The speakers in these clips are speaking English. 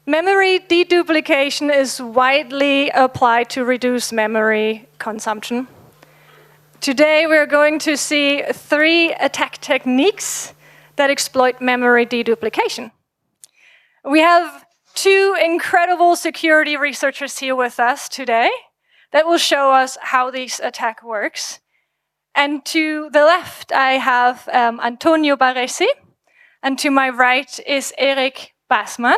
Memory deduplication is widely applied to reduce memory consumption. Today we're going to see 3 attack techniques that exploit memory deduplication. We have 2 incredible security researchers here with us today that will show us how this attack works. And to the left I have Antonio Baresi, and to my right is Erik Bosman,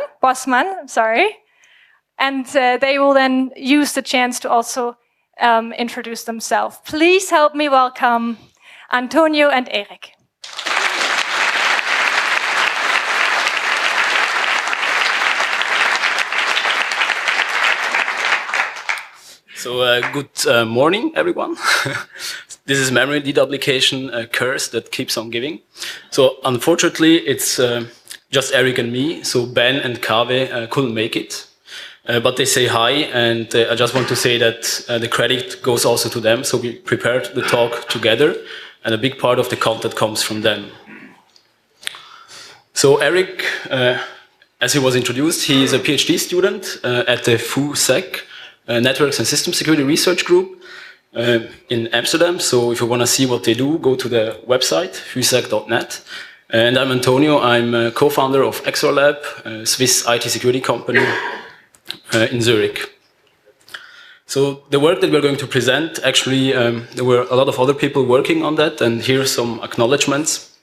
and they will then use the chance to also introduce themselves. Please help me welcome Antonio and Erik. So good morning, everyone. This is memory deduplication curse that keeps on giving. So unfortunately, it's just Erik and me. So Ben and Kaveh couldn't make it, but they say hi, and I just want to say that the credit goes also to them. So we prepared the talk together, and a big part of the content comes from them. So Erik, as he was introduced, he is a PhD student at the FUSEC, Networks and System Security Research Group in Amsterdam. So if you want to see what they do, go to the website, fusec.net. And I'm Antonio. I'm a co-founder of XorLab, a Swiss IT security company in Zurich. So the work that we're going to present, actually, there were a lot of other people working on that, and here are some acknowledgements.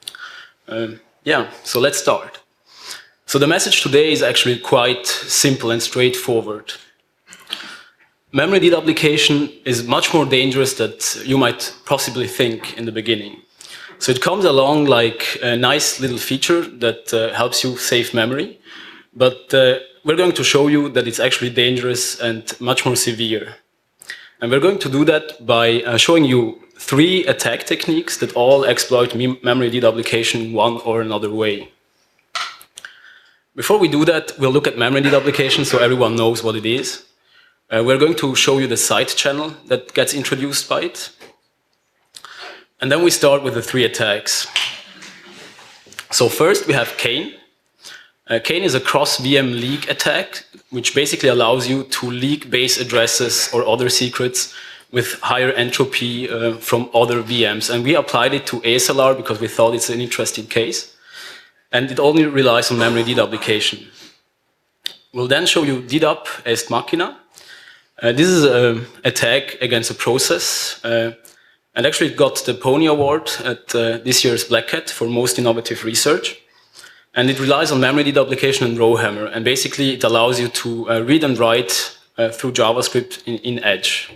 So let's start. So the message today is actually quite simple and straightforward. Memory deduplication is much more dangerous than you might possibly think in the beginning. So it comes along like a nice little feature that helps you save memory, but we're going to show you that it's actually dangerous and much more severe. And we're going to do that by showing you 3 attack techniques that all exploit memory deduplication in one or another way. Before we do that, we'll look at memory deduplication so everyone knows what it is. We're going to show you the side channel that gets introduced by it. And then we start with the 3 attacks. So first we have Kane. Kane is a cross-VM leak attack, which basically allows you to leak base addresses or other secrets with higher entropy from other VMs. And we applied it to ASLR because we thought it's an interesting case. And it only relies on memory deduplication. We'll then show you DDoP est machina. This is an attack against a process, and actually it got the Pony Award at this year's Black Hat for most innovative research. And it relies on memory deduplication and rowhammer, and basically it allows you to read and write through JavaScript in Edge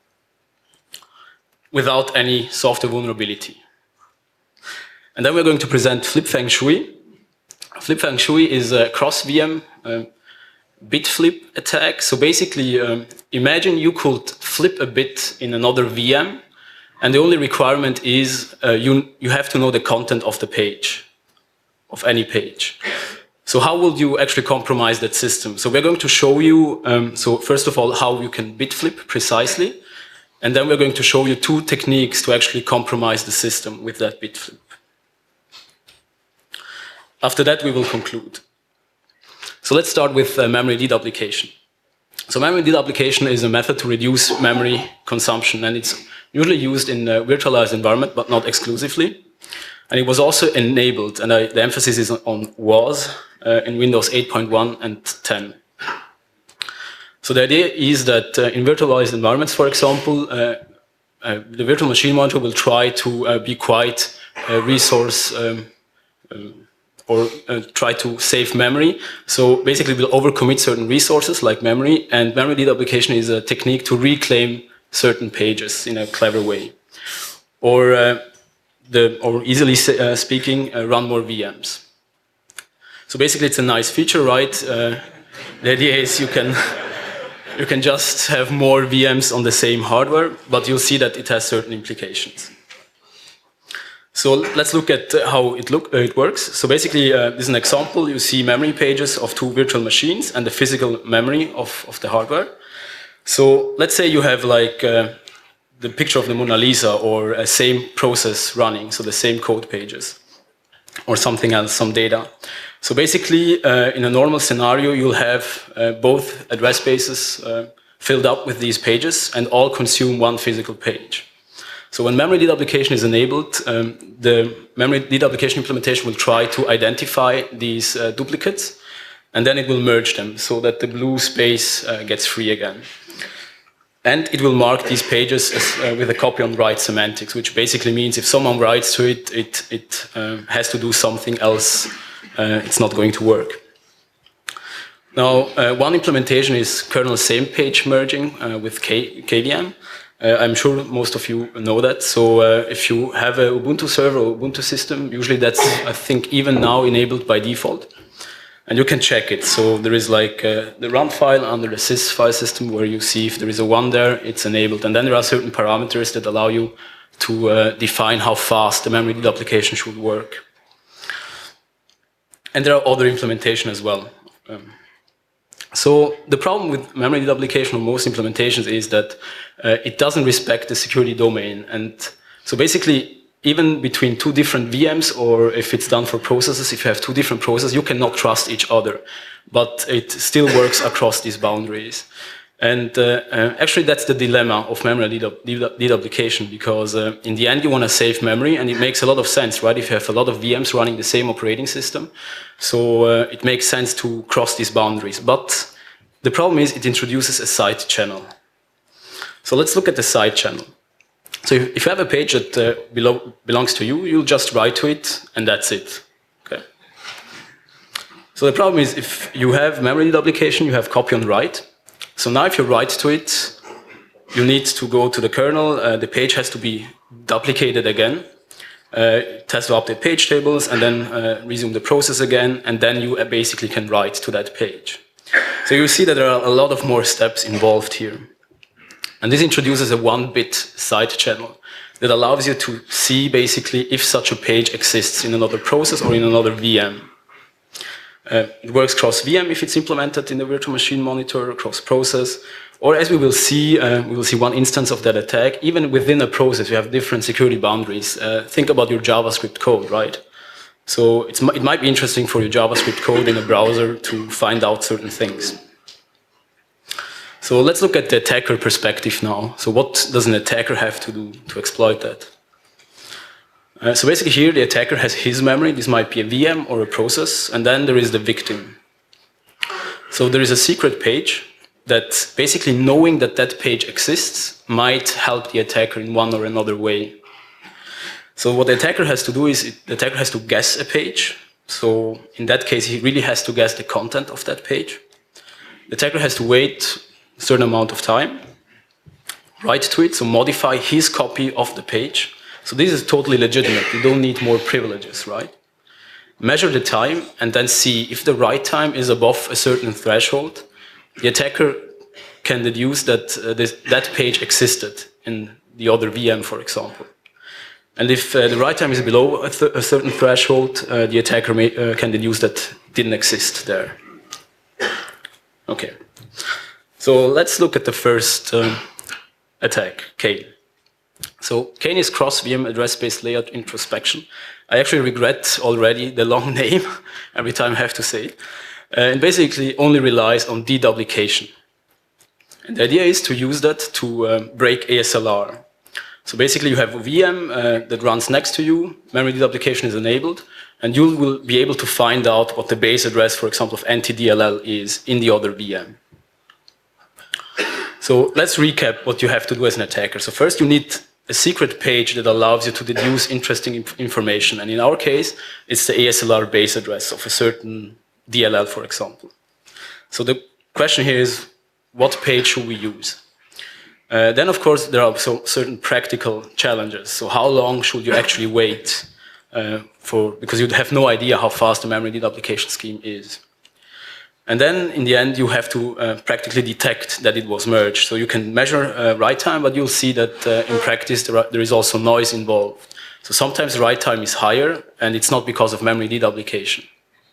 without any software vulnerability. And then we're going to present Flip Feng Shui. Flip Feng Shui is a cross-VM bit flip attack. So basically, imagine you could flip a bit in another VM, and the only requirement is you have to know the content of the page, of any page. So how will you actually compromise that system? So we're going to show you, so first of all, how you can bit flip precisely, and then we're going to show you 2 techniques to actually compromise the system with that bit flip. After that, we will conclude. So let's start with memory deduplication. So memory deduplication is a method to reduce memory consumption, and it's usually used in a virtualized environment, but not exclusively. And it was also enabled, and the emphasis is on was, in Windows 8.1 and 10. So the idea is that in virtualized environments, for example, the virtual machine manager will try to be quite resource or try to save memory. So basically we'll overcommit certain resources like memory, and memory deduplication is a technique to reclaim certain pages in a clever way. Or easily speaking, run more VMs. So basically it's a nice feature, right? The idea is you can just have more VMs on the same hardware, but you'll see that it has certain implications. So let's look at how it works. So basically, this is an example. You see memory pages of 2 virtual machines and the physical memory of the hardware. So let's say you have like the picture of the Mona Lisa or a same process running, so the same code pages or something else, some data. So basically, in a normal scenario, you'll have both address spaces filled up with these pages and all consume one physical page. So when memory deduplication is enabled, the memory deduplication implementation will try to identify these duplicates, and then it will merge them so that the blue space gets free again. And it will mark these pages as, with a copy on write semantics, which basically means if someone writes to it, it has to do something else. It's not going to work. Now, one implementation is kernel same page merging with KVM. I'm sure most of you know that. So if you have a Ubuntu server or Ubuntu system, usually that's, I think, even now enabled by default. And you can check it. So there is like the run file under the sys file system where you see if there is a 1 there, it's enabled. And then there are certain parameters that allow you to define how fast the memory deduplication should work. And there are other implementation as well. So the problem with memory deduplication on most implementations is that it doesn't respect the security domain. And so basically, even between two different VMs, or if it's done for processes, if you have two different processes, you cannot trust each other. But it still works across these boundaries. And actually, that's the dilemma of memory deduplication, because in the end, you want to save memory, and it makes a lot of sense, right? If you have a lot of VMs running the same operating system, so it makes sense to cross these boundaries. But the problem is it introduces a side channel. So let's look at the side channel. So if you have a page that belongs to you, you'll just write to it, and that's it. Okay. So the problem is if you have memory deduplication, you have copy on write. So now if you write to it, you need to go to the kernel, the page has to be duplicated again, it has to update page tables, and then resume the process again, and then you basically can write to that page. So you see that there are a lot of more steps involved here. And this introduces a 1-bit side channel that allows you to see basically if such a page exists in another process or in another VM. It works cross VM if it's implemented in the virtual machine monitor, cross process, or as we will see one instance of that attack. Even within a process, you have different security boundaries. Think about your JavaScript code, right? So it might be interesting for your JavaScript code in a browser to find out certain things. So let's look at the attacker perspective now. So what does an attacker have to do to exploit that? So basically here the attacker has his memory. This might be a VM or a process, and then there is the victim. So there is a secret page that basically knowing that that page exists might help the attacker in one or another way. So what the attacker has to do is the attacker has to guess a page. So in that case, he really has to guess the content of that page. The attacker has to wait a certain amount of time, write to it, so modify his copy of the page. So this is totally legitimate. You don't need more privileges, right? Measure the time and then see if the write time is above a certain threshold. The attacker can deduce that that page existed in the other VM, for example. And if the write time is below a certain threshold, the attacker can deduce that didn't exist there. Okay. So let's look at the first attack, Kane. So Kane is cross-VM address-space layout introspection. I actually regret already the long name every time I have to say it. And basically only relies on deduplication. And the idea is to use that to break ASLR. So basically you have a VM that runs next to you, memory deduplication is enabled, and you will be able to find out what the base address, for example, of NTDLL is in the other VM. So let's recap what you have to do as an attacker. So first you need a secret page that allows you to deduce interesting information. And in our case, it's the ASLR base address of a certain DLL, for example. So the question here is, what page should we use? Then, of course, there are certain practical challenges. So how long should you actually wait because you have no idea how fast the memory deduplication scheme is. And then, in the end, you have to practically detect that it was merged. So you can measure write time, but you'll see that in practice there is also noise involved. So sometimes write time is higher, and it's not because of memory deduplication.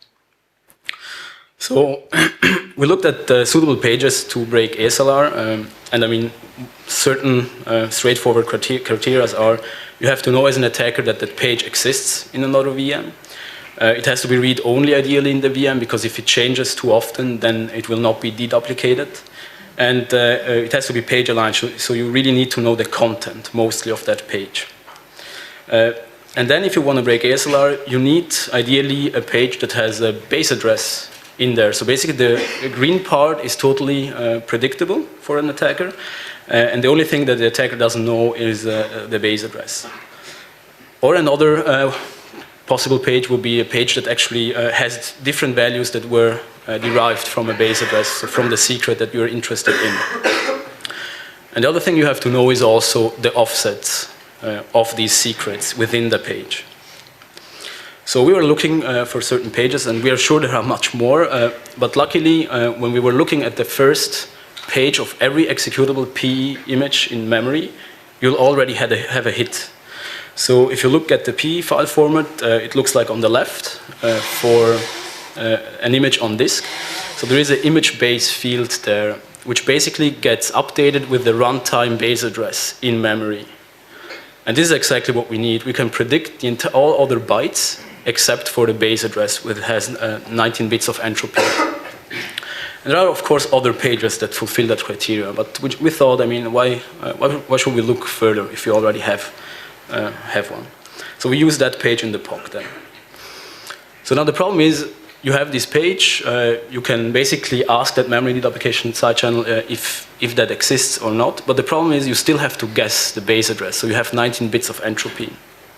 So we looked at suitable pages to break ASLR, and I mean, certain straightforward criteria are, you have to know as an attacker that that page exists in another VM. It has to be read-only ideally in the VM, because if it changes too often, then it will not be deduplicated. And it has to be page-aligned, so you really need to know the content, mostly, of that page. And then if you want to break ASLR, you need, ideally, a page that has a base address in there. So basically, the green part is totally predictable for an attacker. And the only thing that the attacker doesn't know is the base address. Or another possible page would be a page that actually has different values that were derived from a base address, so from the secret that you're interested in. And the other thing you have to know is also the offsets of these secrets within the page. So we were looking for certain pages, and we are sure there are much more, but luckily, when we were looking at the first page of every executable PE image in memory, you'll already have a hit. So if you look at the PE file format, it looks like on the left for an image on disk. So there is an image base field there, which basically gets updated with the runtime base address in memory. And this is exactly what we need. We can predict all other bytes except for the base address, which has 19 bits of entropy. And there are, of course, other pages that fulfill that criteria, but we thought, I mean, why should we look further if you already have one? So we use that page in the POC then. So now the problem is, you have this page, you can basically ask that memory deduplication side channel if that exists or not, but the problem is you still have to guess the base address, so you have 19 bits of entropy.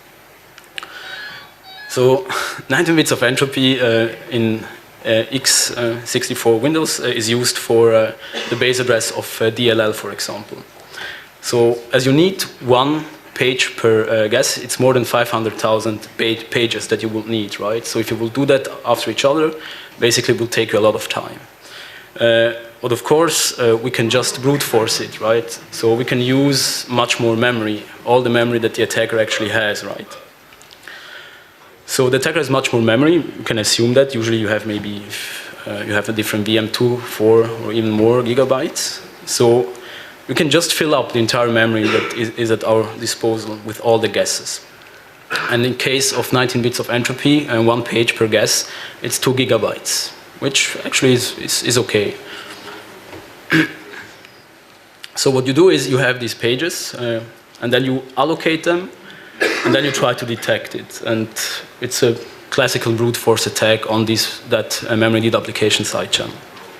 So 19 bits of entropy in x64 Windows is used for the base address of DLL, for example. So as you need one page per guess, it's more than 500,000 pages that you will need, right? So if you will do that after each other, basically it will take you a lot of time. But of course, we can just brute force it, right? So we can use much more memory, all the memory that the attacker actually has, right? So the attacker has much more memory. You can assume that. Usually you have maybe, you have a different VM2, 4, or even more gigabytes. So we can just fill up the entire memory that is at our disposal with all the guesses. And in case of 19 bits of entropy and one page per guess, it's 2 gigabytes, which actually is okay. So what you do is you have these pages, and then you allocate them, and then you try to detect it. And it's a classical brute force attack on that memory deduplication side channel.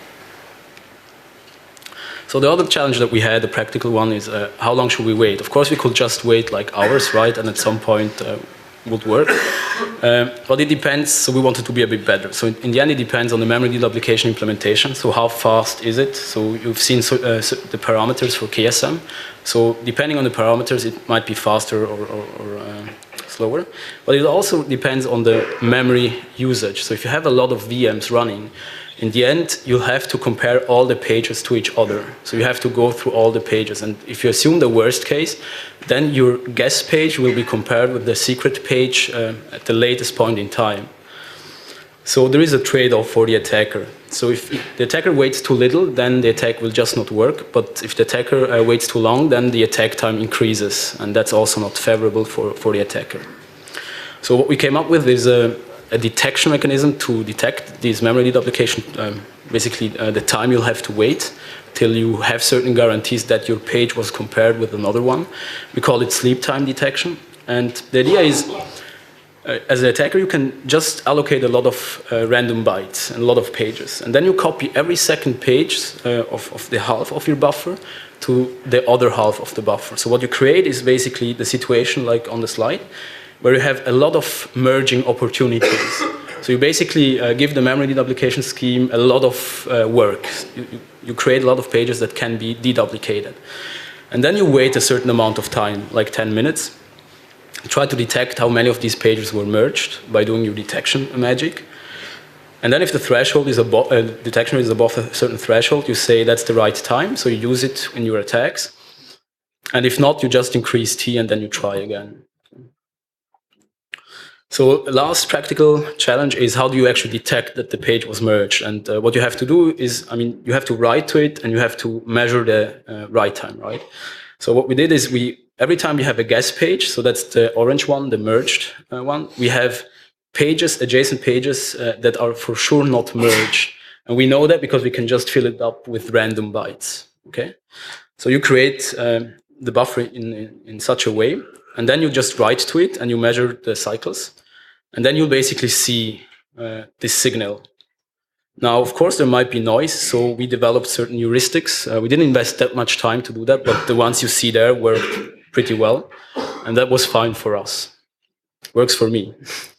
So the other challenge that we had, the practical one, is how long should we wait? Of course, we could just wait like hours, right? And at some point would work. But it depends, so we wanted to be a bit better. So in the end, it depends on the memory deduplication implementation. So how fast is it? So you've seen the parameters for KSM. So depending on the parameters, it might be faster or slower. But it also depends on the memory usage. So if you have a lot of VMs running, in the end, you'll have to compare all the pages to each other. So you have to go through all the pages. And if you assume the worst case, then your guess page will be compared with the secret page at the latest point in time. So there is a trade-off for the attacker. So if the attacker waits too little, then the attack will just not work. But if the attacker waits too long, then the attack time increases. And that's also not favorable for the attacker. So what we came up with is a detection mechanism to detect these memory deduplication, basically the time you'll have to wait till you have certain guarantees that your page was compared with another one. We call it sleep time detection. And the idea is, as an attacker, you can just allocate a lot of random bytes and a lot of pages. And then you copy every second page of the half of your buffer to the other half of the buffer. So what you create is basically the situation like on the slide, where you have a lot of merging opportunities. So you basically give the memory deduplication scheme a lot of work. You create a lot of pages that can be deduplicated. And then you wait a certain amount of time, like 10 minutes. Try to detect how many of these pages were merged by doing your detection magic. And then if the threshold is detection is above a certain threshold, you say that's the right time, so you use it in your attacks. And if not, you just increase T and then you try again. So the last practical challenge is how do you actually detect that the page was merged? And what you have to do is, you have to write to it and you have to measure the write time, right? So what we did is every time we have a guess page, so that's the orange one, the merged one, we have pages, adjacent pages that are for sure not merged. And we know that because we can just fill it up with random bytes. Okay, so you create the buffer in such a way, and then you just write to it and you measure the cycles, and then you'll basically see this signal. Now, of course, there might be noise, so we developed certain heuristics. We didn't invest that much time to do that, but the ones you see there worked pretty well, and that was fine for us. Works for me.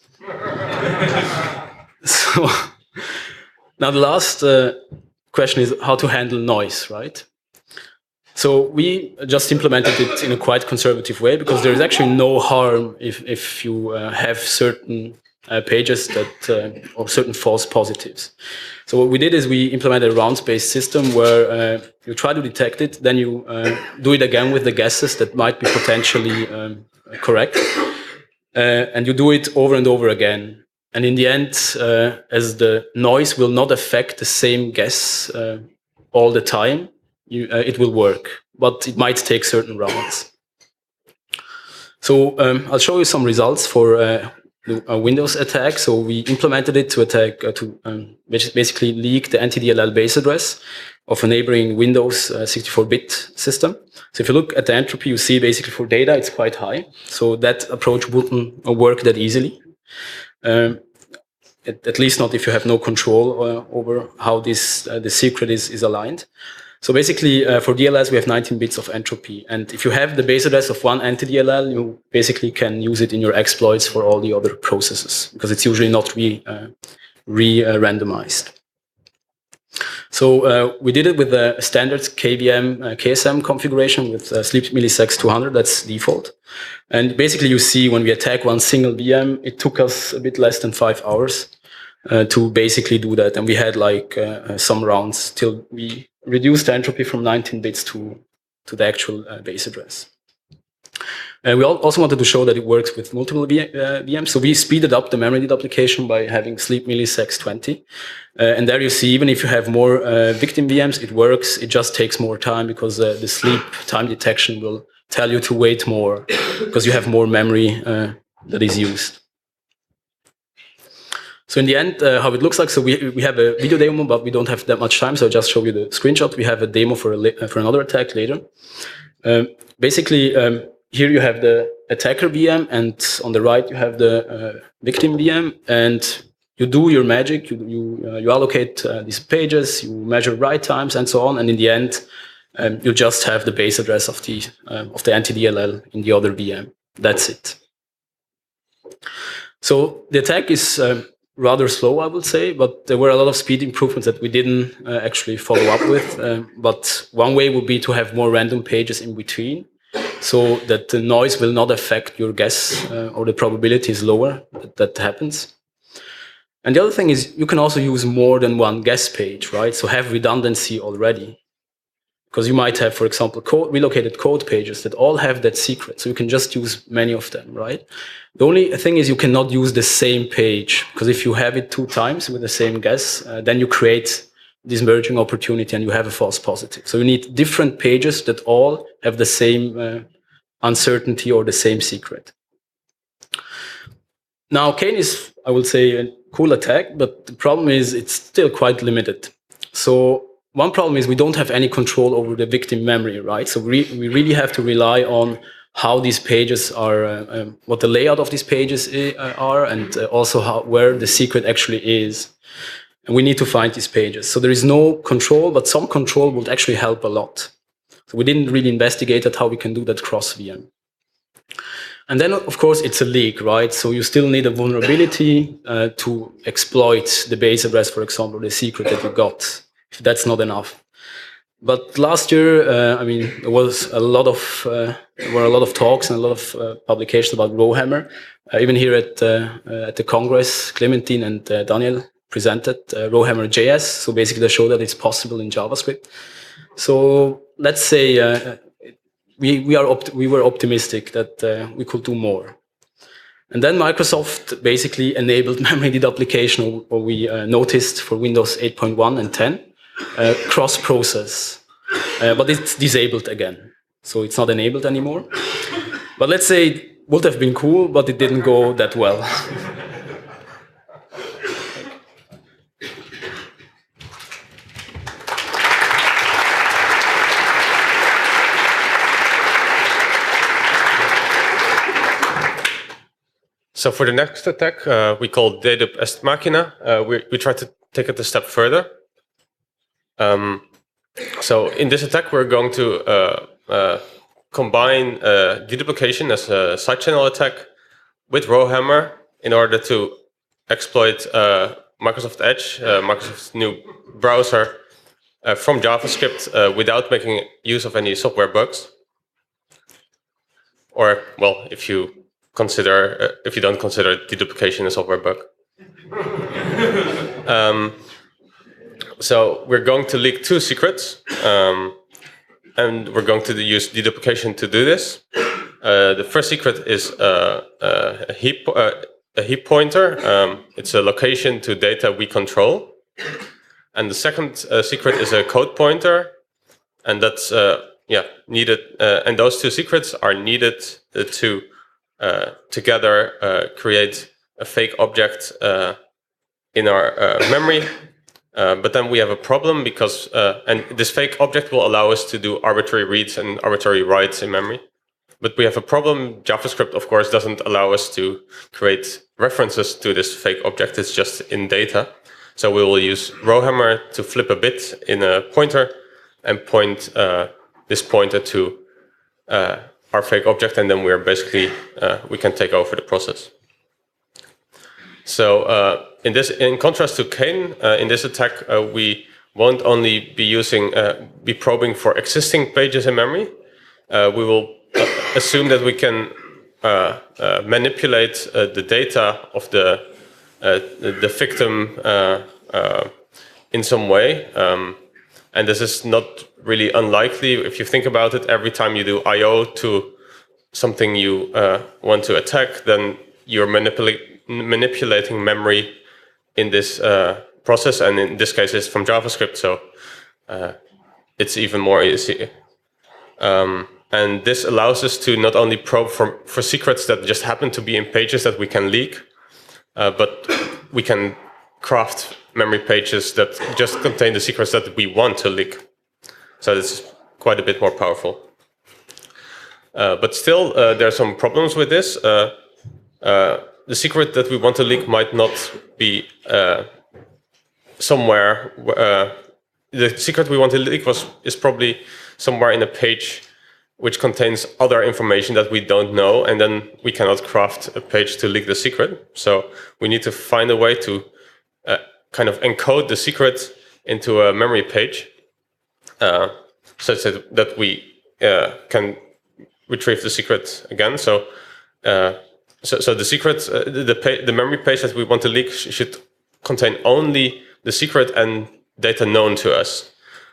So now the last question is how to handle noise, right? So we just implemented it in a quite conservative way because there is actually no harm if you have certain pages that or certain false positives. So what we did is we implemented a rounds-based system where you try to detect it, then you do it again with the guesses that might be potentially correct, and you do it over and over again. And in the end, as the noise will not affect the same guess all the time, it will work, but it might take certain rounds. So I'll show you some results for a Windows attack. So we implemented it to attack, basically leak the NTDLL base address of a neighboring Windows 64-bit system. So if you look at the entropy, you see basically for data, it's quite high. So that approach wouldn't work that easily. At least not if you have no control over how this the secret is aligned. So basically, for DLLs, we have 19 bits of entropy. And if you have the base address of one anti-DLL, you basically can use it in your exploits for all the other processes, because it's usually not re-randomized. So we did it with a standard KVM KSM configuration with Sleep Millisecs 200, that's default. And basically you see when we attack one single VM, it took us a bit less than 5 hours to basically do that. And we had like some rounds till we reduced the entropy from 19 bits to the actual base address. We also wanted to show that it works with multiple VMs. So we speeded up the memory deduplication by having Sleep Millisecs 20. And there you see, even if you have more victim VMs, it works. It just takes more time because the sleep time detection will tell you to wait more because you have more memory that is used. So in the end, how it looks like, so we have a video demo, but we don't have that much time, so I'll just show you the screenshot. We have a demo for another attack later. Basically, here you have the attacker VM, and on the right you have the victim VM, and you do your magic. You allocate these pages, you measure write times, and so on, and in the end, you just have the base address of the anti-DLL in the other VM. That's it. So the attack is rather slow, I would say, but there were a lot of speed improvements that we didn't actually follow up with. But one way would be to have more random pages in between, so that the noise will not affect your guess, or the probability is lower that happens. And the other thing is you can also use more than one guess page, right? So have redundancy already. Because you might have, for example, relocated code pages that all have that secret. So you can just use many of them, right? The only thing is you cannot use the same page, because if you have it 2 times with the same guess, then you create this merging opportunity and you have a false positive. So you need different pages that all have the same uncertainty or the same secret. Now, Kane is, I would say, a cool attack, but the problem is it's still quite limited. So one problem is we don't have any control over the victim memory, right? So we really have to rely on how these pages are, what the layout of these pages are, and also where the secret actually is. And we need to find these pages. So there is no control, but some control would actually help a lot. So we didn't really investigate how we can do that cross VM. And then, of course, it's a leak, right? So you still need a vulnerability to exploit the base address, for example, the secret that you got. If that's not enough. But last year, I mean, there were a lot of talks and a lot of publications about Rowhammer. Even here at the Congress, Clementine and Daniel presented Rowhammer JS. So basically, they show that it's possible in JavaScript. So let's say we were optimistic that we could do more. And then Microsoft basically enabled memory deduplication, or we noticed for Windows 8.1 and 10. Cross-process, but it's disabled again. So it's not enabled anymore. But let's say it would have been cool, but it didn't go that well. So for the next attack, we call dedup est machina. We try to take it a step further. So in this attack, we're going to combine deduplication as a side channel attack with Rowhammer in order to exploit Microsoft Edge, Microsoft's new browser, from JavaScript without making use of any software bugs. Or, well, if you don't consider deduplication a software bug. So we're going to leak 2 secrets, and we're going to use deduplication to do this. The first secret is a heap pointer. It's a location to data we control. And the second secret is a code pointer, and that's needed. And those 2 secrets are needed to together create a fake object in our memory. But then we have a problem because, and this fake object will allow us to do arbitrary reads and arbitrary writes in memory. But we have a problem. JavaScript, of course, doesn't allow us to create references to this fake object. It's just in data. So we will use Rowhammer to flip a bit in a pointer and point this pointer to our fake object, and then we're basically we can take over the process. So in contrast to Kane, in this attack we won't only be probing for existing pages in memory. We will assume that we can manipulate the data of the victim in some way, and this is not really unlikely. If you think about it, every time you do I/O to something you want to attack, then you're manipulating memory in this process, and in this case it's from JavaScript, so it's even more easy. And this allows us to not only probe for secrets that just happen to be in pages that we can leak, but we can craft memory pages that just contain the secrets that we want to leak. So this is quite a bit more powerful. But still, there are some problems with this. The secret that we want to leak might not be somewhere. The secret we want to leak is probably somewhere in a page which contains other information that we don't know, and then we cannot craft a page to leak the secret. So we need to find a way to kind of encode the secret into a memory page, such that we can retrieve the secret again. So the secret, the memory page that we want to leak should contain only the secret and data known to us.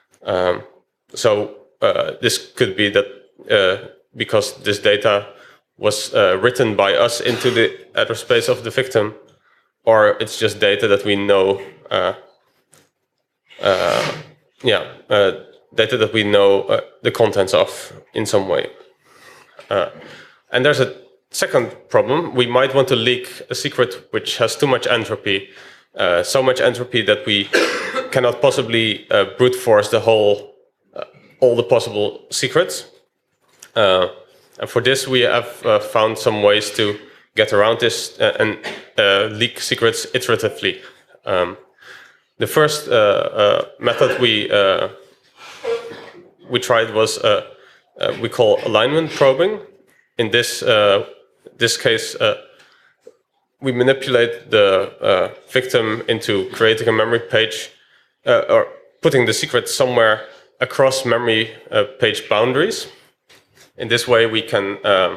This could be that because this data was written by us into the address space of the victim, or it's just data that we know. Data that we know the contents of in some way. And there's a second problem. We might want to leak a secret which has too much entropy, so much entropy that we cannot possibly brute force all the possible secrets. And for this, we have found some ways to get around this and leak secrets iteratively. The first method we tried was we call alignment probing. In this case, we manipulate the victim into creating a memory page or putting the secret somewhere across memory page boundaries. In this way, we can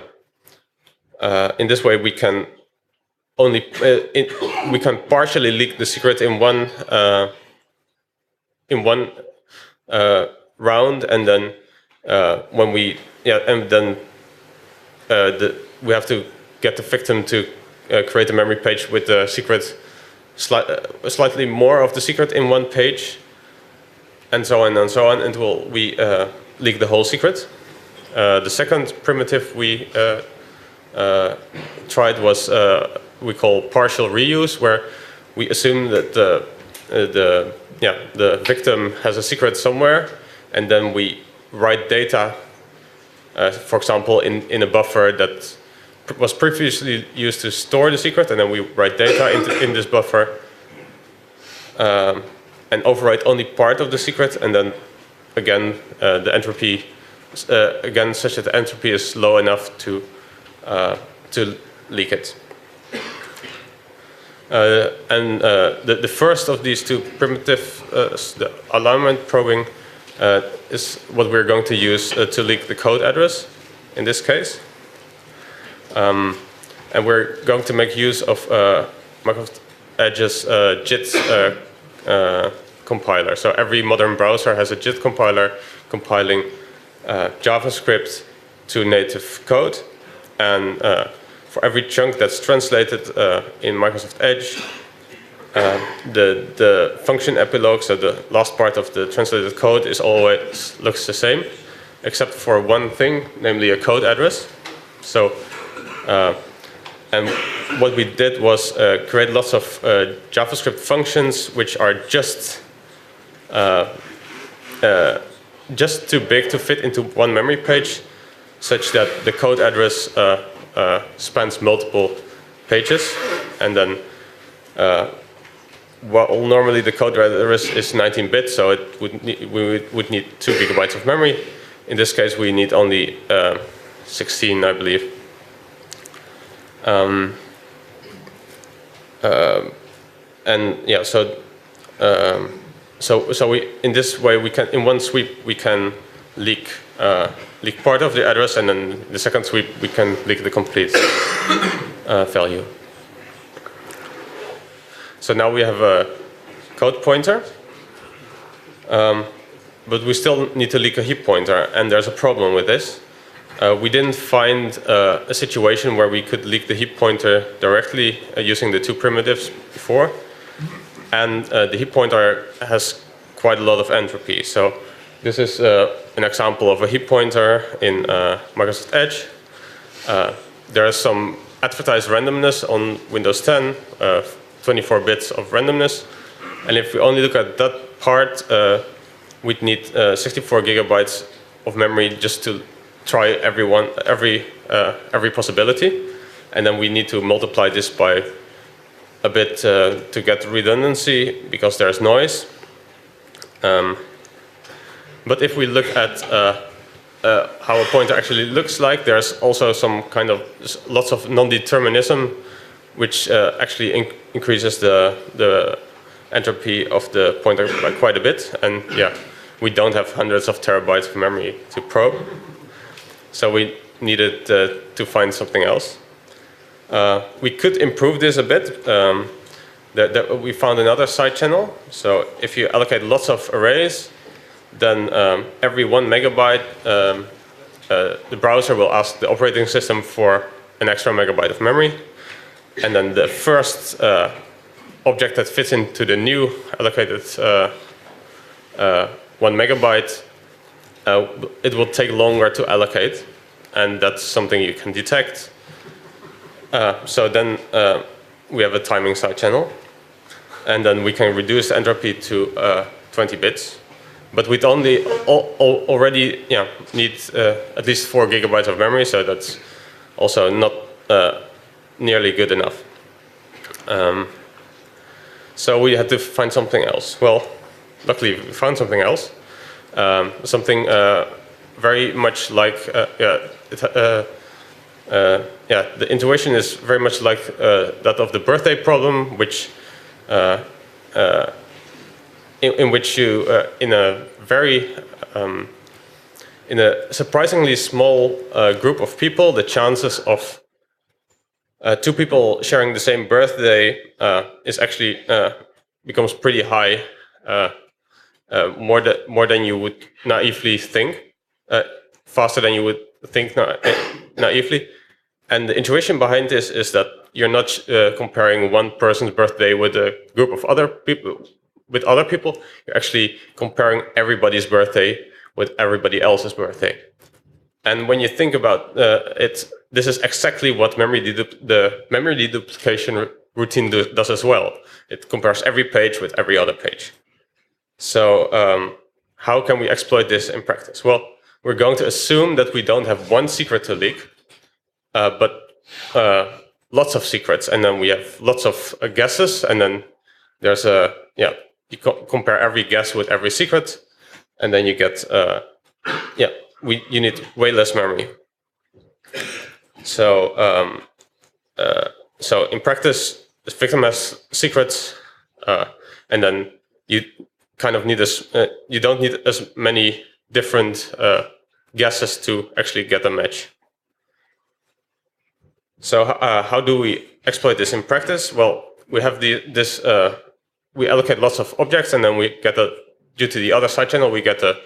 only we can partially leak the secret in one round, and then when we we have to get the victim to create a memory page with the secret, slightly more of the secret in one page, and so on and so on, until we leak the whole secret. The second primitive we tried was we call partial reuse, where we assume that the victim has a secret somewhere, and then we write data, for example, in a buffer that was previously used to store the secret, and then we write data in this buffer and overwrite only part of the secret, and then again the entropy again such that the entropy is low enough to leak it. The first of these two primitive, the alignment probing, is what we're going to use to leak the code address in this case. And we're going to make use of Microsoft Edge's JIT compiler. So every modern browser has a JIT compiler compiling JavaScript to native code. And for every chunk that's translated in Microsoft Edge, the function epilogue, so the last part of the translated code, is always looks the same, except for one thing, namely a code address. So, and what we did was create lots of JavaScript functions which are just too big to fit into one memory page, such that the code address spans multiple pages, and then well, normally the code address is 19 bits, so we would need 2 gigabytes of memory. In this case, we need only 16, I believe. And yeah, so we, in this way, we can, in one sweep, we can leak part of the address, and then the second sweep we can leak the complete value. So now we have a code pointer, but we still need to leak a heap pointer, and there's a problem with this. We didn't find a situation where we could leak the heap pointer directly using the 2 primitives before, and the heap pointer has quite a lot of entropy. So this is an example of a heap pointer in Microsoft Edge. There is some advertised randomness on Windows 10, 24 bits of randomness. And if we only look at that part, we'd need 64 gigabytes of memory just to try every possibility. And then we need to multiply this by a bit to get redundancy, because there's noise. But if we look at how a pointer actually looks like, there's also some kind of lots of non-determinism, which actually increases the entropy of the pointer by quite a bit. And yeah, we don't have hundreds of terabytes of memory to probe, so we needed to find something else. We could improve this a bit. We found another side channel. So if you allocate lots of arrays, then every 1 megabyte, the browser will ask the operating system for an extra megabyte of memory. And then the first object that fits into the new allocated 1 megabyte, it will take longer to allocate. And that's something you can detect. So then we have a timing side channel. And then we can reduce the entropy to 20 bits. But we'd only already need at least 4 gigabytes of memory, so that's also not nearly good enough. So we had to find something else. Well, luckily we found something else. Something very much like, the intuition is very much like that of the birthday problem, which in which you, in a surprisingly small group of people, the chances of 2 people sharing the same birthday is actually becomes pretty high, more than you would naively think, faster than you would think naively. And the intuition behind this is that you're not comparing one person's birthday with a group of other people. With other people, you're actually comparing everybody's birthday with everybody else's birthday. And when you think about it, this is exactly what the memory deduplication routine does as well. It compares every page with every other page. So how can we exploit this in practice? Well, we're going to assume that we don't have one secret to leak, but lots of secrets, and then we have lots of guesses, and then there's a you compare every guess with every secret, and then you get you need way less memory. So so in practice, the victim has secrets, and then you kind of need you don't need as many different guesses to actually get a match. So how do we exploit this in practice? Well, we have we allocate lots of objects, and then we get due to the other side channel, we get a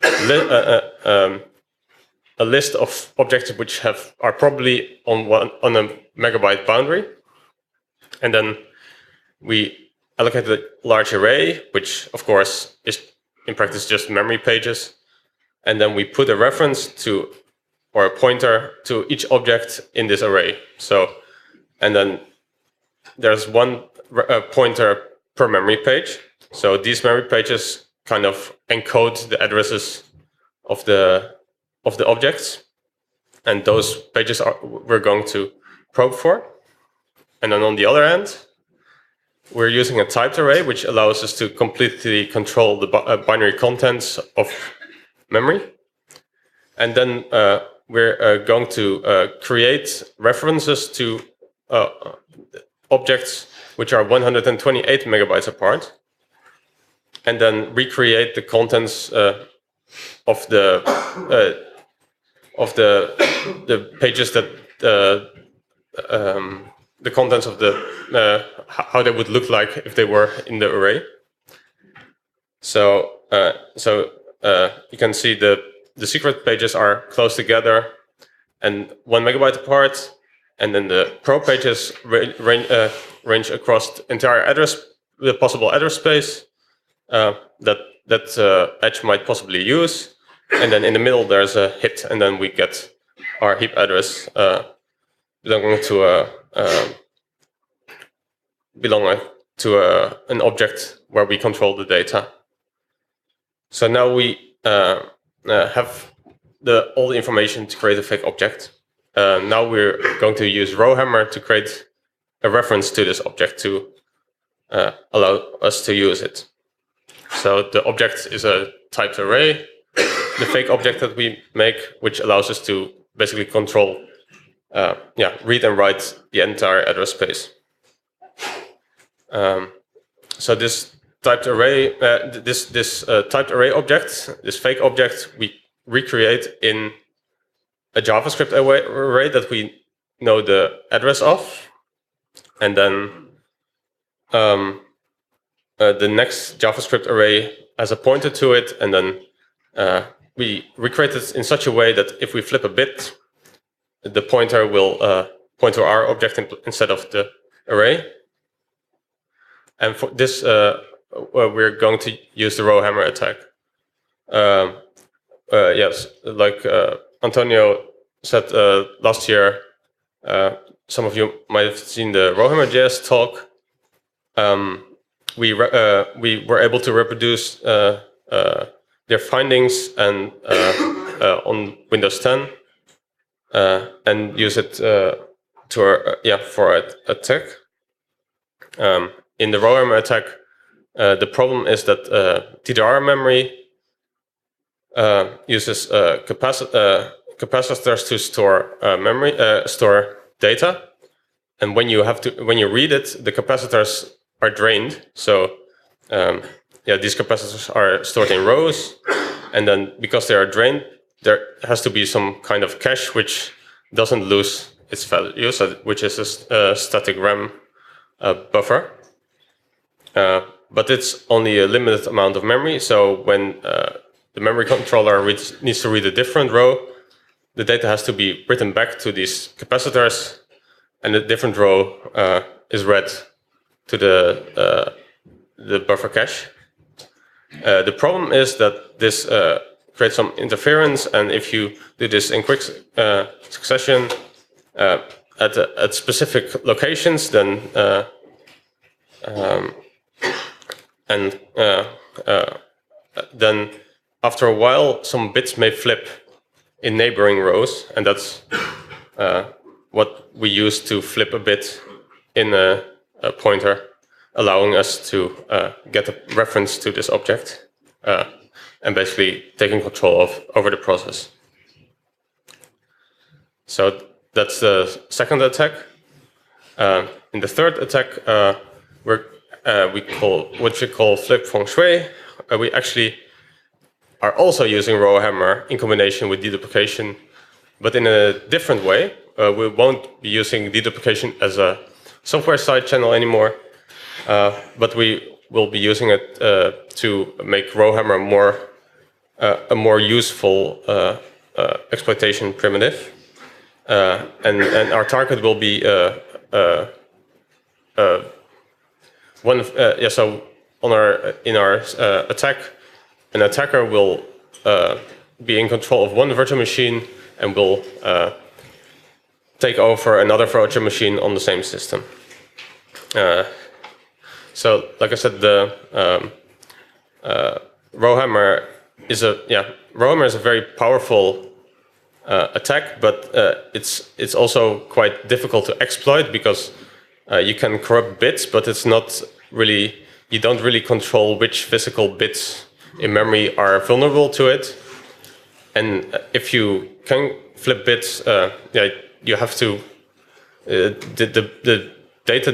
list of objects which are probably on a megabyte boundary, and then we allocate a large array, which of course is in practice just memory pages, and then we put a reference to or a pointer to each object in this array. So, and then there's one pointer per memory page. So these memory pages kind of encode the addresses of the objects, and those pages we're going to probe for. And then on the other end, we're using a typed array, which allows us to completely control the binary contents of memory. And then we're going to create references to objects which are 128 megabytes apart, and then recreate the contents of the pages that the contents of how they would look like if they were in the array. So you can see the secret pages are close together and 1 megabyte apart, and then the probe pages range across the entire the possible address space that Edge might possibly use, and then in the middle there's a hit, and then we get our heap address belonging to an object where we control the data. So now we have all the information to create a fake object. Now we're going to use Rowhammer to create a reference to this object to allow us to use it. So the object is a typed array, the fake object that we make, which allows us to basically control, read and write the entire address space. So this typed array, typed array object, this fake object, we recreate in a JavaScript array that we know the address of, and then the next JavaScript array has a pointer to it, and then we recreate it in such a way that if we flip a bit, the pointer will point to our object instead of the array. And for this, we're going to use the Rowhammer attack. Yes, like Antonio said last year, some of you might have seen the Rowhammer JS talk. We were able to reproduce their findings and on Windows 10 and use it for an attack. In the Rowhammer attack, the problem is that TDR memory uses capacitors to store data, and when you read it, the capacitors are drained. So these capacitors are stored in rows, and then because they are drained, there has to be some kind of cache which doesn't lose its value, which is a static RAM buffer. But it's only a limited amount of memory, so when the memory controller needs to read a different row, the data has to be written back to these capacitors, and a different row is read to the buffer cache. The problem is that this creates some interference, and if you do this in quick succession at specific locations, then then after a while, some bits may flip in neighboring rows, and that's what we use to flip a bit in a pointer, allowing us to get a reference to this object and basically taking control over the process. So that's the second attack. In the third attack, we call flip feng shui. We actually are also using Rowhammer in combination with deduplication, but in a different way. We won't be using deduplication as a software side channel anymore, but we will be using it to make Rowhammer a more useful exploitation primitive. And our target will be so in our attack, an attacker will be in control of one virtual machine and will take over another virtual machine on the same system. So, like I said, the Rowhammer is a very powerful attack, but it's also quite difficult to exploit because you can corrupt bits, but it's not really, you don't really control which physical bits in memory are vulnerable to it. And if you can flip bits, you have to the data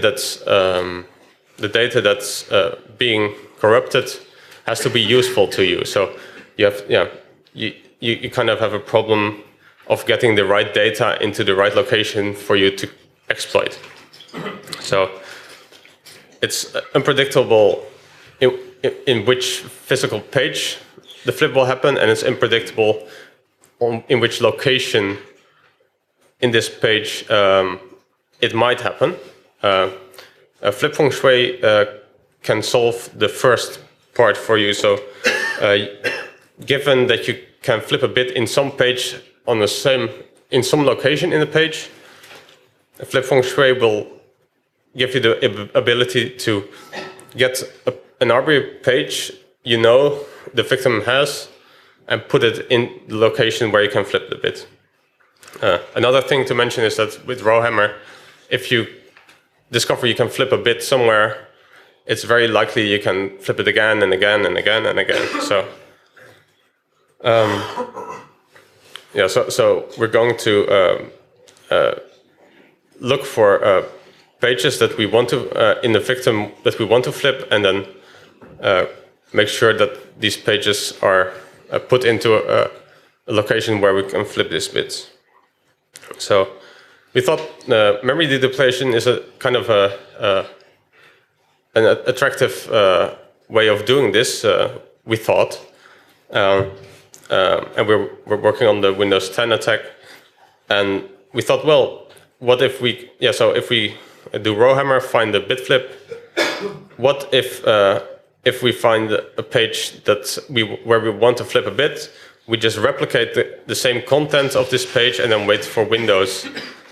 that's being corrupted has to be useful to you. So you have you kind of have a problem of getting the right data into the right location for you to exploit. So it's unpredictable in which physical page the flip will happen, and it's unpredictable in which location in this page it might happen. Flip feng shui can solve the first part for you. So given that you can flip a bit in some page in some location in the page, flip feng shui will give you the ability to get an arbitrary page the victim has and put it in the location where you can flip the bit. Another thing to mention is that with Rowhammer, if you discover you can flip a bit somewhere, it's very likely you can flip it again and again and again and again. So, so we're going to look for pages that we want to in the victim that we want to flip, and then make sure that these pages are put into a location where we can flip these bits. So we thought memory deduplication is a kind of an attractive way of doing this. We thought, and we're working on the Windows 10 attack, and we thought, well, what if we do Rowhammer, find the bit flip? What if we find a page where we want to flip a bit? We just replicate the same content of this page and then wait for Windows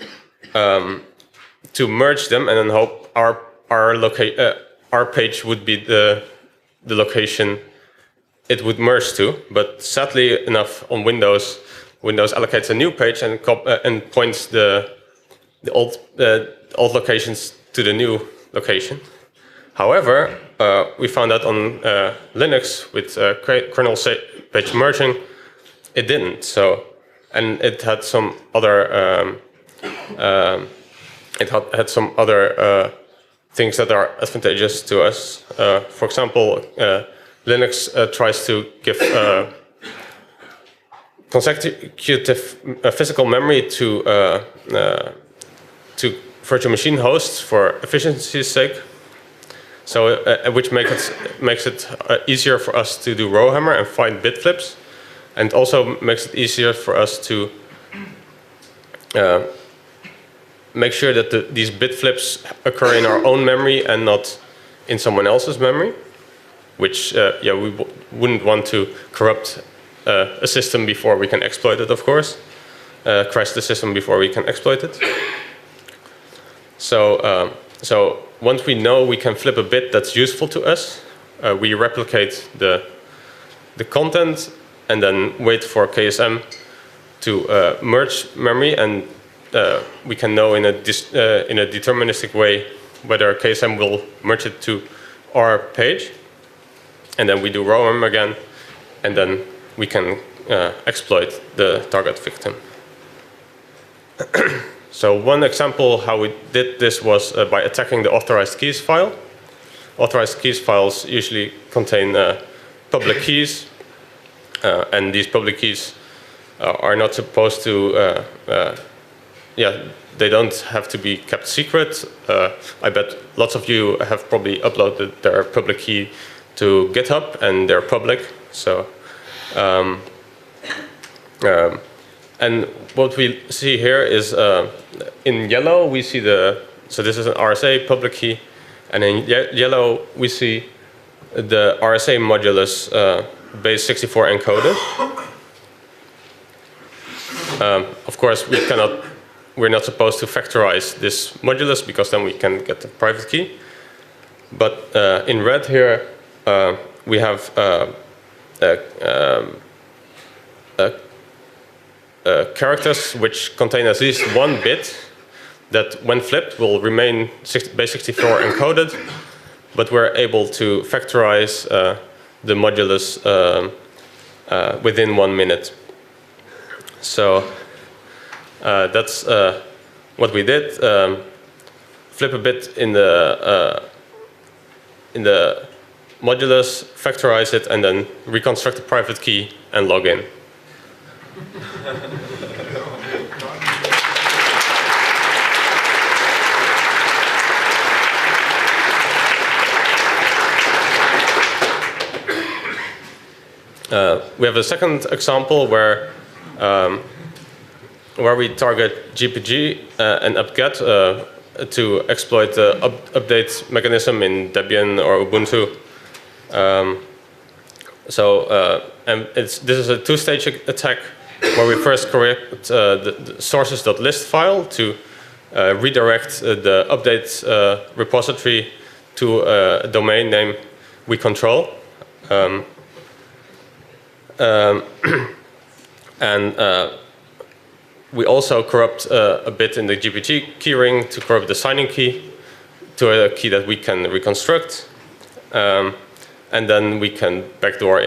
to merge them, and then hope our page would be the location it would merge to. But sadly enough, on Windows allocates a new page and points the old locations to the new location. However, we found that on Linux with kernel page merging, it didn't. So, and it had some other things that are advantageous to us. For example, Linux tries to give consecutive physical memory to virtual machine hosts for efficiency's sake. So, which makes it easier for us to do Rowhammer and find bit flips, and also makes it easier for us to make sure that these bit flips occur in our own memory and not in someone else's memory, which we wouldn't want to corrupt a system before we can exploit it, of course. Crash the system before we can exploit it. So once we know we can flip a bit that's useful to us, we replicate the content and then wait for KSM to merge memory and we can know in a deterministic way whether KSM will merge it to our page. And then we do ROM again, and then we can exploit the target victim. So one example how we did this was by attacking the authorized keys file. Authorized keys files usually contain public keys, and these public keys are not supposed to, they don't have to be kept secret. I bet lots of you have probably uploaded their public key to GitHub, and they're public. So, and what we see here is in yellow we see so this is an RSA public key, and in yellow we see the RSA modulus base 64 encoded. Of course, we're not supposed to factorize this modulus because then we can get the private key. But in red here, we have characters which contain at least one bit that, when flipped, will remain base 64 encoded, but we're able to factorize the modulus within 1 minute. So that's what we did. Flip a bit in the modulus, factorize it, and then reconstruct the private key and log in. We have a second example where we target GPG and apt-get to exploit the update mechanism in Debian or Ubuntu. And this is a two-stage attack where we first correct the sources.list file to redirect the update repository to a domain name we control. We also corrupt a bit in the GPG keyring to corrupt the signing key to a key that we can reconstruct. And then we can backdoor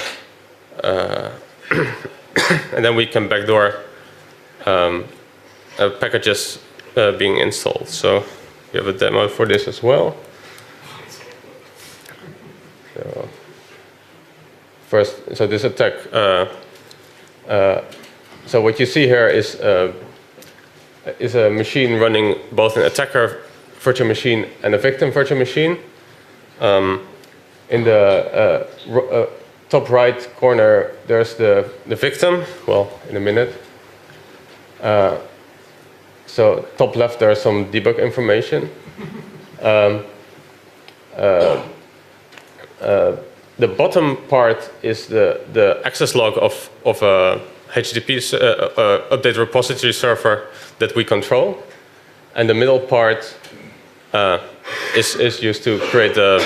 packages being installed. So we have a demo for this as well. So this attack. So what you see here is a machine running both an attacker virtual machine and a victim virtual machine. In the top right corner, there's the victim. Well, in a minute. So top left, there's some debug information. The bottom part is the access log of a HTTP update repository server that we control, and the middle part is used to create a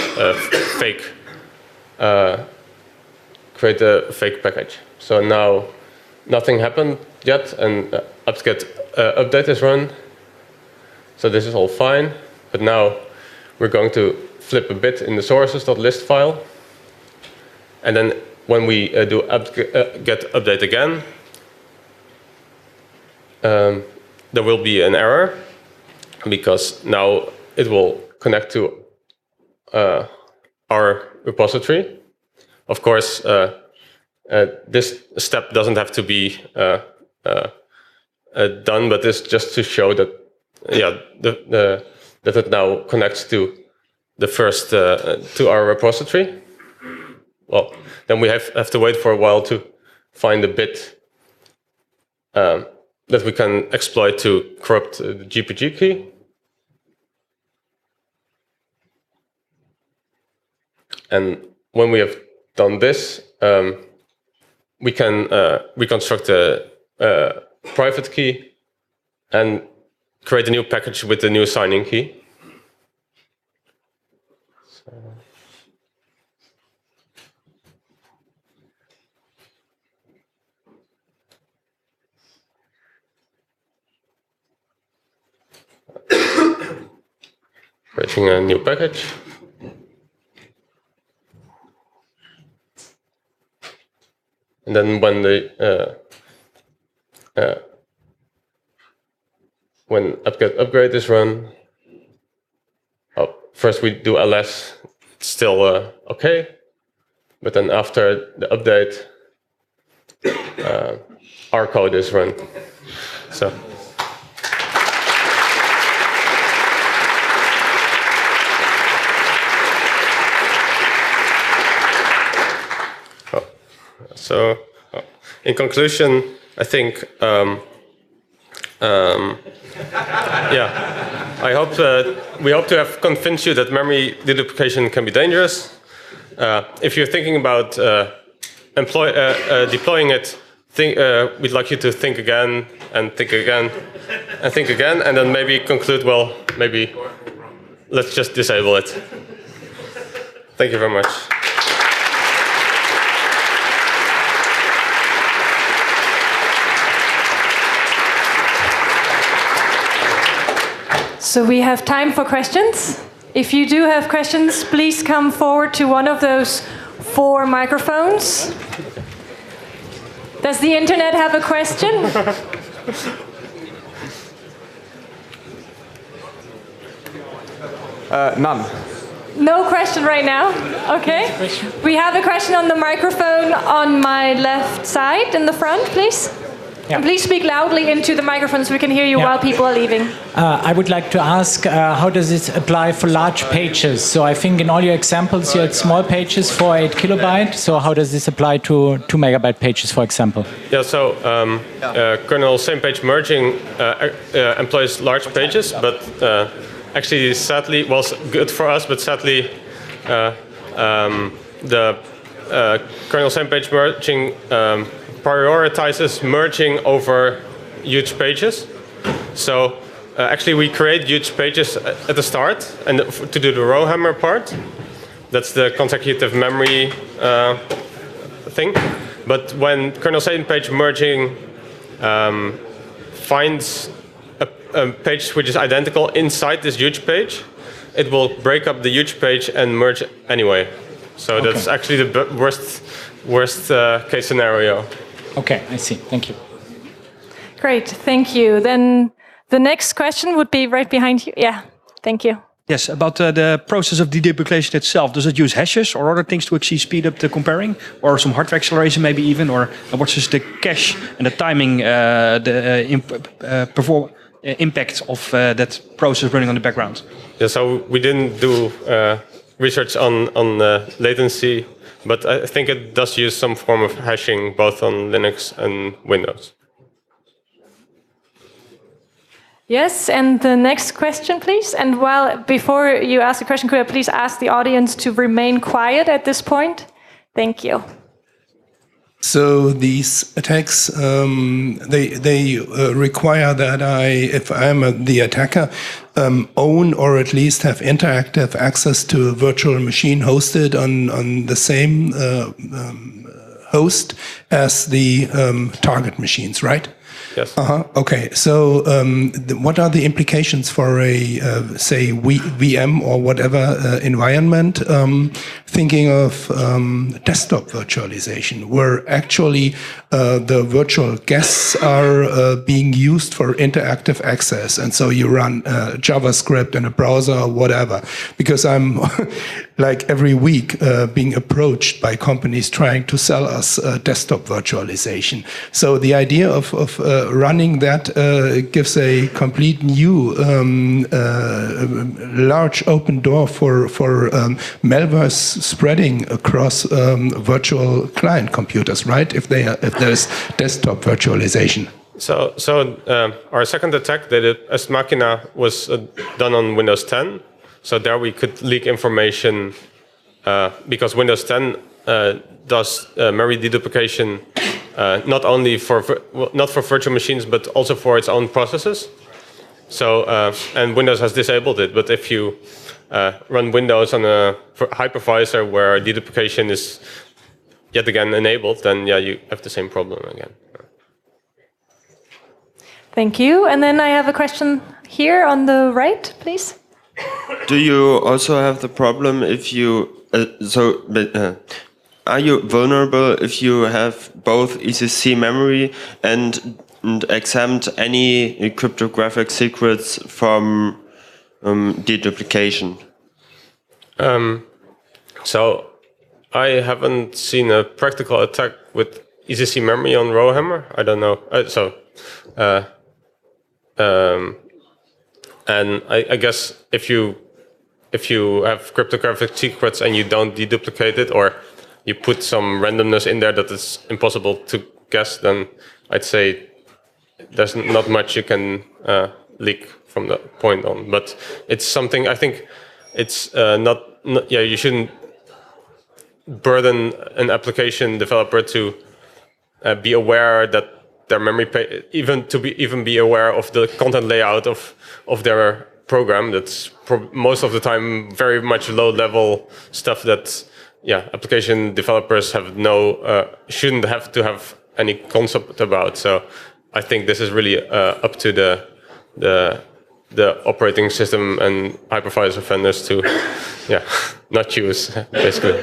fake package. So now nothing happened yet, and apt-get update is run. So this is all fine, but now we're going to flip a bit in the sources.list file. And then when we do get update again, there will be an error because now it will connect to our repository. Of course, this step doesn't have to be done, but it's just to show that, that it now connects to the first to our repository. Well, then we have to wait for a while to find a bit that we can exploit to corrupt the GPG key. And when we have done this, we can reconstruct a private key and create a new package with the new signing key. launching a new package. And then when apt-get upgrade is run, first we do ls, it's still okay, but then after the update, our code is run. So. So, in conclusion, I think, we hope to have convinced you that memory deduplication can be dangerous. If you're thinking about deploying it, we'd like you to think again and think again and think again, and then maybe conclude, well, maybe let's just disable it. Thank you very much. So we have time for questions. If you do have questions, please come forward to one of those 4 microphones. Does the internet have a question? None. No question right now? Okay. We have a question on the microphone on my left side in the front, please. Yeah. And please speak loudly into the microphone so we can hear you Yeah. while people are leaving. I would like to ask, how does this apply for large pages? So I think in all your examples you had small pages, 4 or 8 kilobyte. So how does this apply to 2 megabyte pages, for example? Yeah, so kernel same-page merging employs large pages, but actually, sadly, well, good for us, but sadly, the kernel same-page merging prioritizes merging over huge pages. So actually, we create huge pages at the start, and to do the row hammer part, that's the consecutive memory thing. But when kernel same-page merging finds a page which is identical inside this huge page, it will break up the huge page and merge anyway. So okay. That's actually the worst case scenario. Okay, I see. Thank you. Great, thank you. Then the next question would be right behind you. Yeah, thank you. Yes, about the process of deduplication itself. Does it use hashes or other things to actually speed up the comparing? Or some hardware acceleration maybe even? Or what's just the cache and the timing, impact of that process running on the background? Yeah, so we didn't do research on latency, but I think it does use some form of hashing both on Linux and Windows. Yes, and the next question, please. And before you ask the question, could I please ask the audience to remain quiet at this point? Thank you. So these attacks, they require that if I'm the attacker, own or at least have interactive access to a virtual machine hosted on the same host as the target machines, right? Yes. Okay. So, what are the implications for a say VM or whatever environment? Thinking of desktop virtualization, where actually the virtual guests are being used for interactive access, and so you run JavaScript in a browser or whatever. Because I'm like every week being approached by companies trying to sell us desktop virtualization. So the idea of running that gives a complete new large open door for malware spreading across virtual client computers, right? If there's desktop virtualization. So our second attack, the Est Machina, was done on Windows 10. So there we could leak information because Windows 10 does memory deduplication not only not for virtual machines, but also for its own processes. So and Windows has disabled it. But if you run Windows on a hypervisor where deduplication is yet again enabled, then yeah, you have the same problem again. Thank you. And then I have a question here on the right, please. do you also have the problem if you are you vulnerable if you have both ECC memory and exempt any cryptographic secrets from deduplication? So I haven't seen a practical attack with ECC memory on Rowhammer. I don't know. And I guess if you have cryptographic secrets and you don't deduplicate it, or you put some randomness in there that is impossible to guess, then I'd say there's not much you can leak from that point on. But it's something, I think it's not you shouldn't burden an application developer to be aware that their memory even be aware of the content layout of their program. That's most of the time very much low level stuff that application developers have shouldn't have to have any concept about. So I think this is really up to the operating system and hypervisor vendors to not use, basically.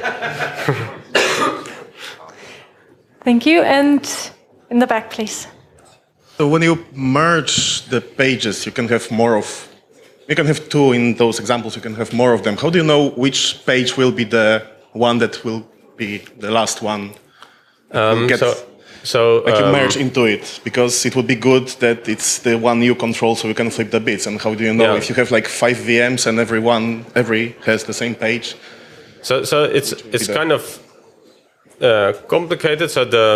Thank you. And in the back, please. So when you merge the pages, you can have you can have two in those examples, you can have more of them. How do you know which page will be the one that will be the last one? You merge into it, because it would be good that it's the one you control, so you can flip the bits. And how do you know if you have like 5 VMs and every has the same page? So it's kind of complicated.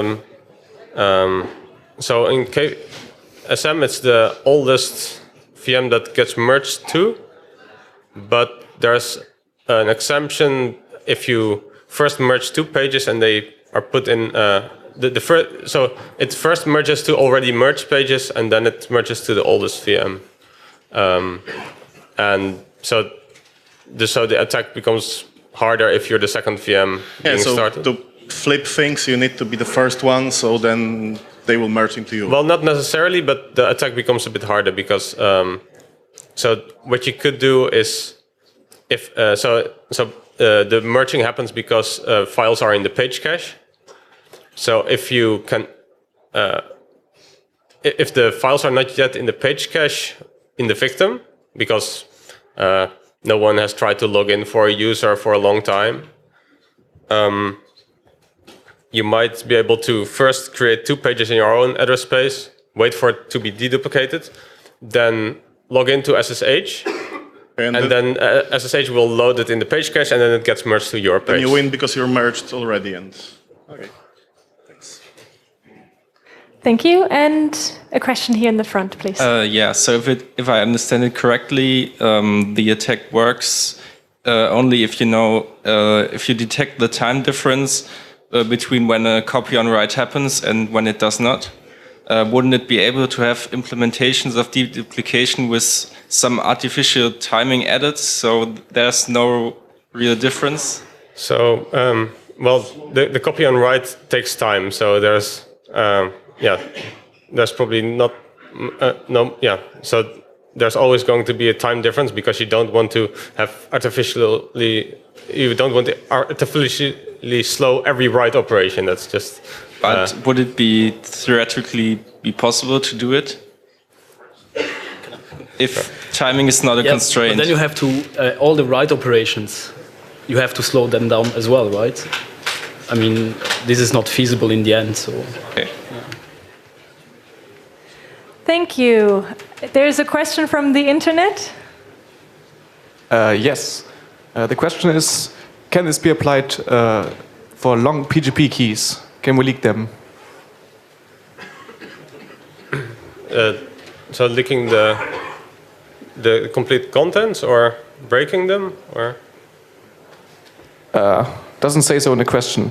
So in SM, it's the oldest VM that gets merged to, but there's an exemption if you first merge 2 pages and they are put in so it first merges to already merged pages and then it merges to the oldest VM, and so the attack becomes harder if you're the second VM being started. To flip things, you need to be the first one, so then they will merge into you. Well, not necessarily, but the attack becomes a bit harder because so what you could do is if the merging happens because files are in the page cache. So if you can, if the files are not yet in the page cache in the victim, because no one has tried to log in for a user for a long time, you might be able to first create 2 pages in your own address space, wait for it to be deduplicated, then log into SSH, and then SSH will load it in the page cache, and then it gets merged to your page. And you win because you're merged already. Okay. Thank you. And a question here in the front, please. So if I understand it correctly, the attack works only if if you detect the time difference between when a copy on write happens and when it does not. Wouldn't it be able to have implementations of deduplication with some artificial timing added, so there's no real difference? So, the copy on write takes time, so there's probably not, so there's always going to be a time difference because you don't want to have you don't want to artificially slow every write operation. That's just. But would it be theoretically possible to do it if timing is not a constraint? But then you have to all the write operations. You have to slow them down as well, right? I mean, this is not feasible in the end. So. Okay. Thank you. There's a question from the internet. Yes. The question is, can this be applied for long PGP keys? Can we leak them? So leaking the complete contents or breaking them, or? Doesn't say so in the question.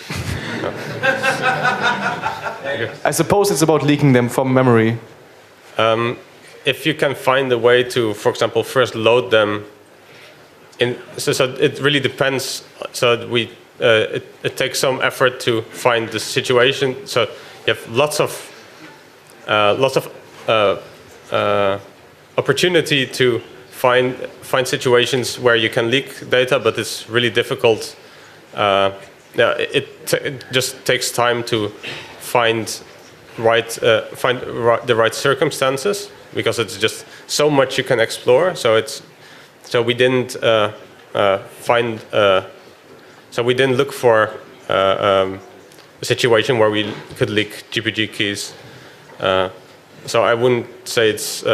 I suppose it's about leaking them from memory. If you can find a way to, for example, first load them in, so it really depends. So it takes some effort to find the situation. So you have lots of opportunity to find situations where you can leak data, but it's really difficult. It just takes time to find the right circumstances, because it's just so much you can explore. So we didn't we didn't look for a situation where we could leak GPG keys. So I wouldn't say it's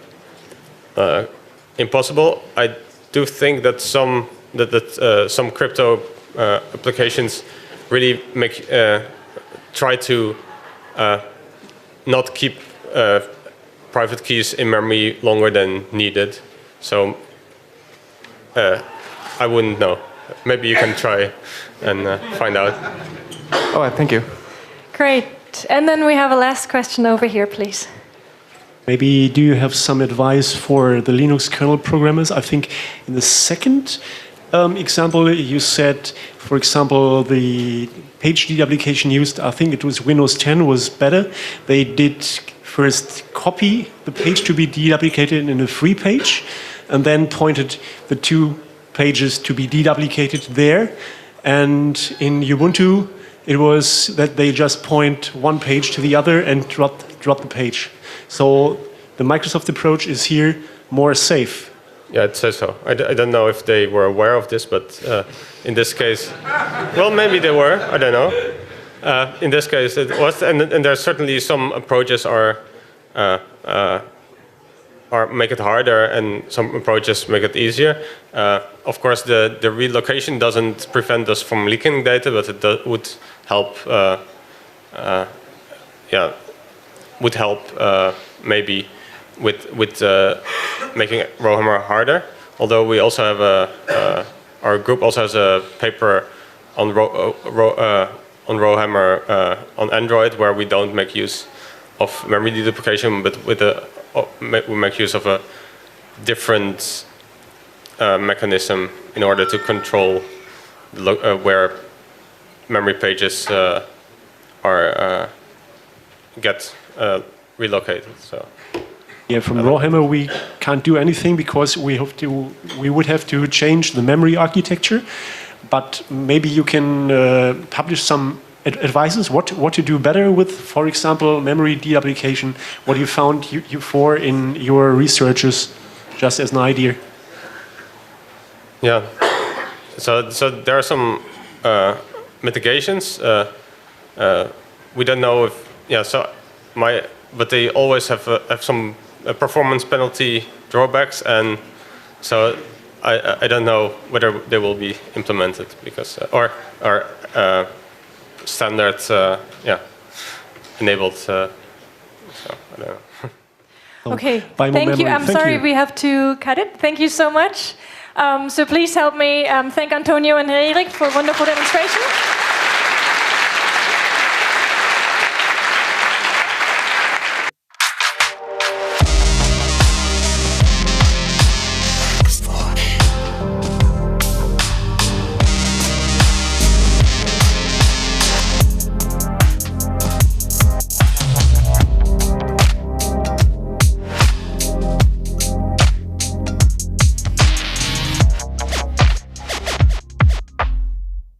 impossible. I do think that some crypto applications really try to not keep private keys in memory longer than needed. So I wouldn't know. Maybe you can try and find out. All right, thank you. Great. And then we have a last question over here, please. Maybe do you have some advice for the Linux kernel programmers? I think in the second example you said, for example, the page deduplication used, I think it was Windows 10, was better. They did first copy the page to be deduplicated in a free page, and then pointed the two pages to be deduplicated there. And in Ubuntu, it was that they just point one page to the other and drop the page. So the Microsoft approach is here more safe. Yeah, it says so. I don't know if they were aware of this, but in this case, well, maybe they were. I don't know. In this case, it was, and there are certainly some approaches are make it harder, and some approaches make it easier. Of course, the relocation doesn't prevent us from leaking data, but it would help. Would help maybe with making Rowhammer harder. Although we also have our group also has a paper on Rowhammer on Android, where we don't make use of memory deduplication, but we make use of a different mechanism in order to control where memory pages get relocated. So. Yeah, from Rowhammer we can't do anything because we would have to change the memory architecture. But maybe you can publish some advices what to do better with, for example, memory deduplication. What you found you for in your researches, just as an idea. Yeah. So there are some mitigations. We don't know if but they always have some performance penalty drawbacks, and so I don't know whether they will be implemented because or standard enabled. So I don't know. Okay, thank you. I'm sorry we have to cut it. Thank you so much. So please help me thank Antonio and Erik for a wonderful demonstration.